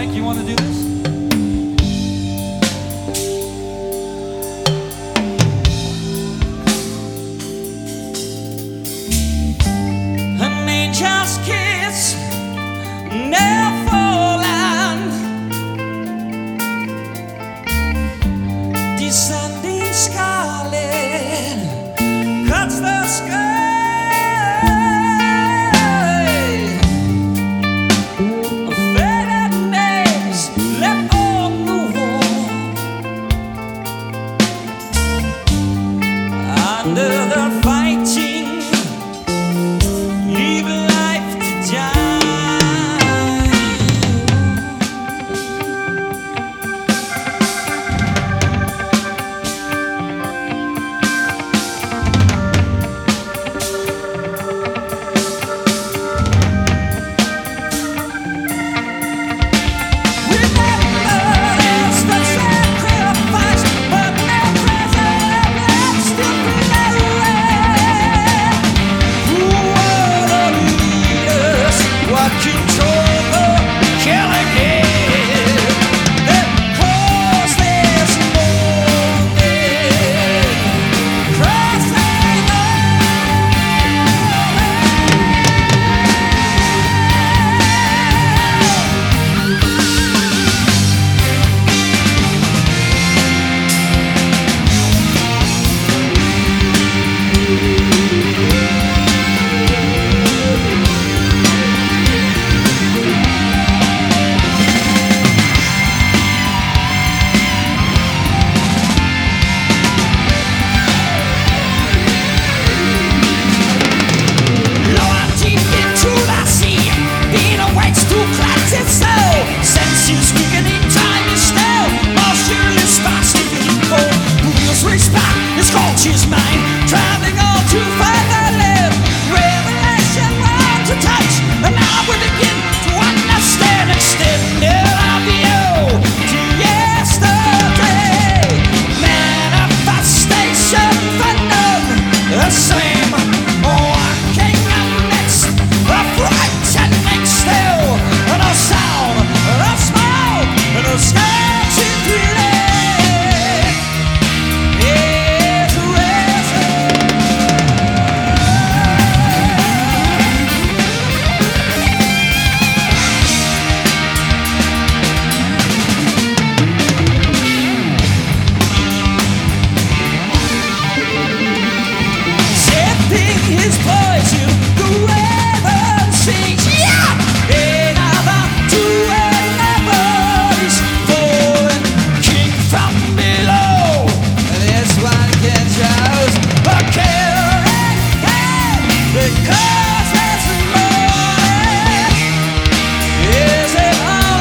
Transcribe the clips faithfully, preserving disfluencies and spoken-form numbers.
Mike, you want to do this? An angel's kiss, never land. Descending scarlet cuts the sky. Faded names left on the wall. Under the fighting, leave life to die. Remembrance the sacrifice, but no present still remains. Who are the leaders? What control the killing here? That cause this morning, crossing lower deep into the sea, being awaits to cleanse its soul. Senses weakening, time is still. Moisture is fast, sleeping cold. Wheels race back, his culture's mind, traveling on to further live. Revelation learn to touch, and now we begin to understand. Extended our view to yesterday. Manifestation for none, the same. Walking amidst the frightening still, and a sound, and a smoke, and a sketchy feeling is risen. Shifting his voice to the raven sings. Yeah! Another to another is fallen, king from below. This one can choose a killing king, because this morning is it all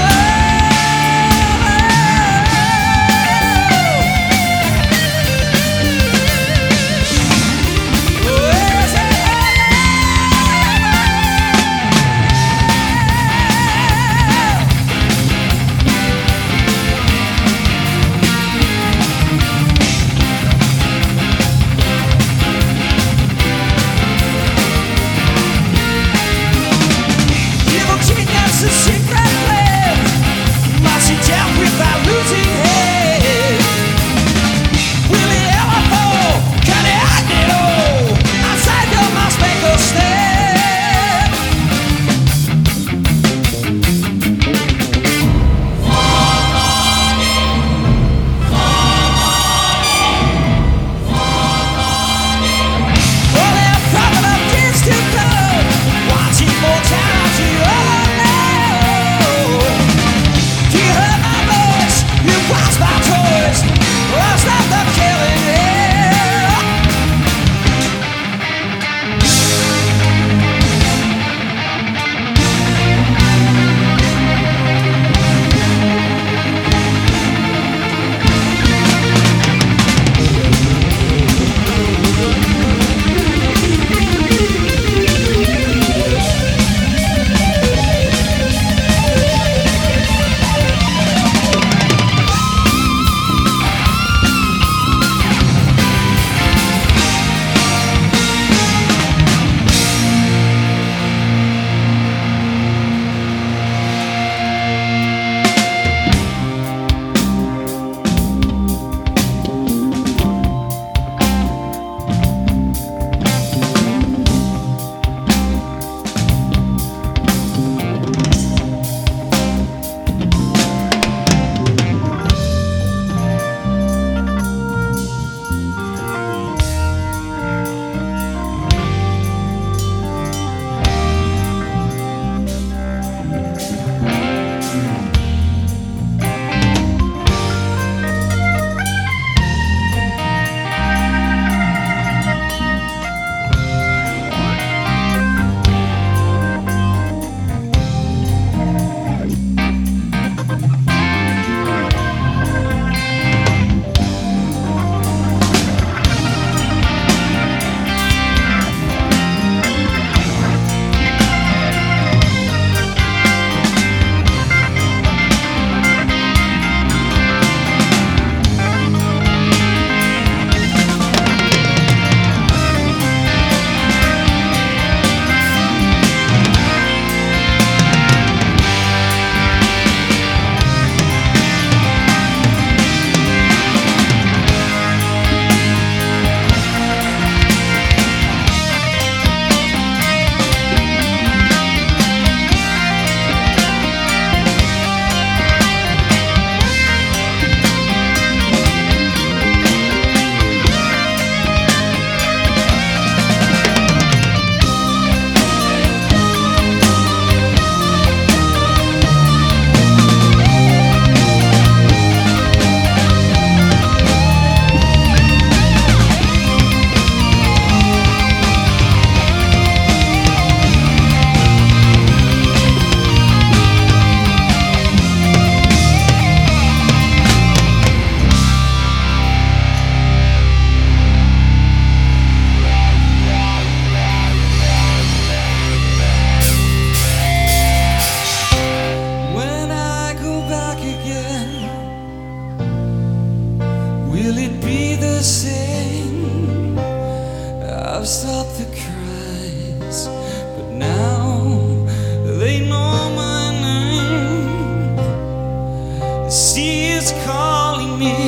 I've stopped the cries, but now they know my name. The sea is calling me,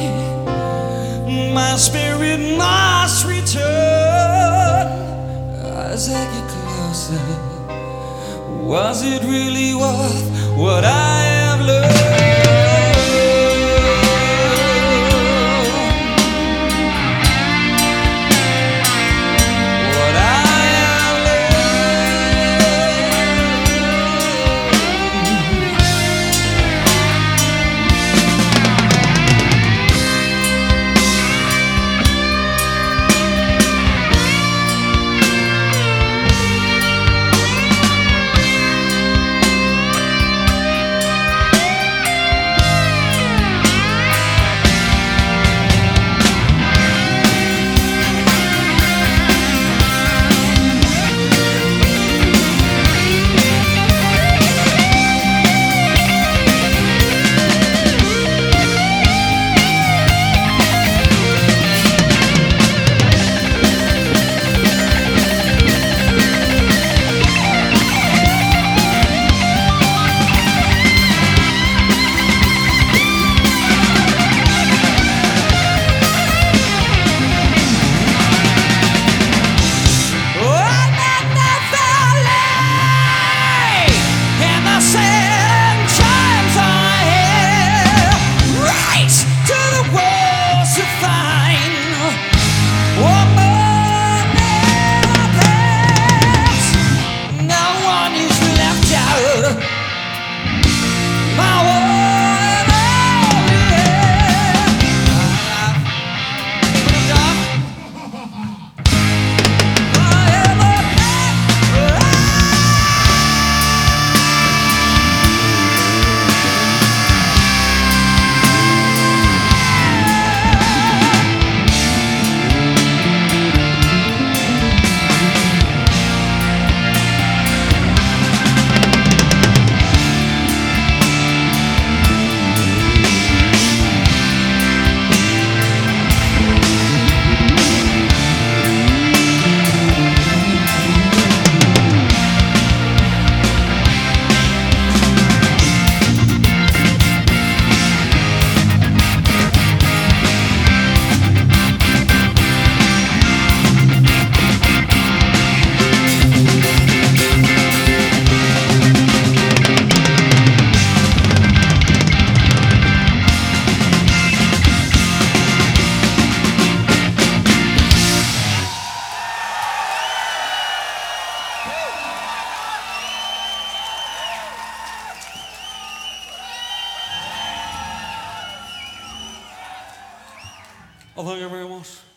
my spirit must return. As I get closer, was it really worth what I have learned? Oh, thank you very much.